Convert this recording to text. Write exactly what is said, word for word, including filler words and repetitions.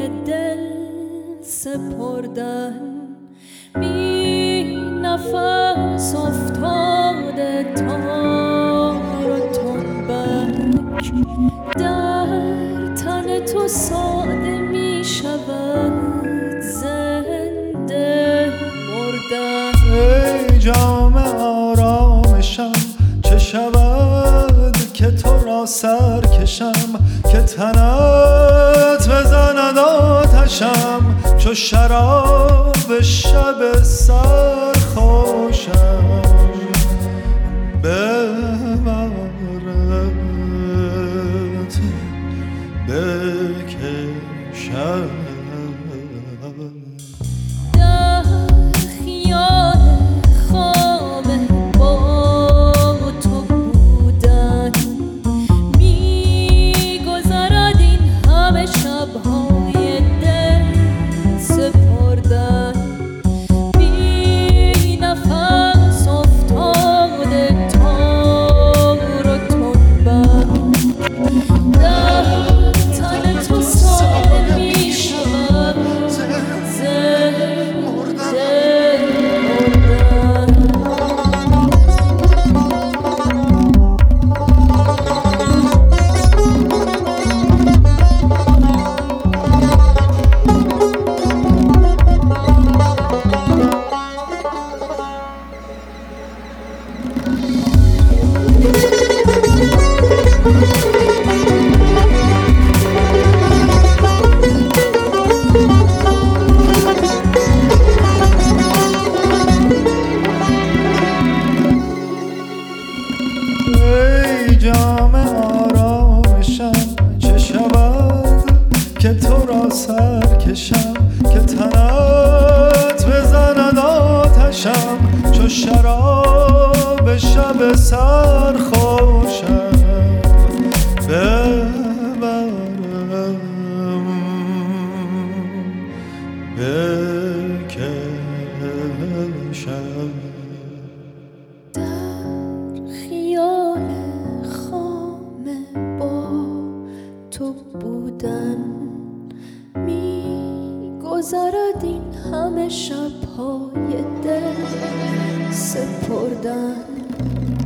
شبهای دل سپردن، بی نفس افتاده تار و تنبک، در تن تو ساده می شود زنده مردن. ای جام آرامشم چه شود که تو را سر کشم، که تنت بزند آتشم چو شراب شب سرخوشم. ببرد بکشم جام آرامشم چه شود که تو را سر کشم، که تنت بزند آتشم چو شراب شب سرخوشم. ببرم بکشم تو بودن، میگذرد این همه شبهای دل سپردن.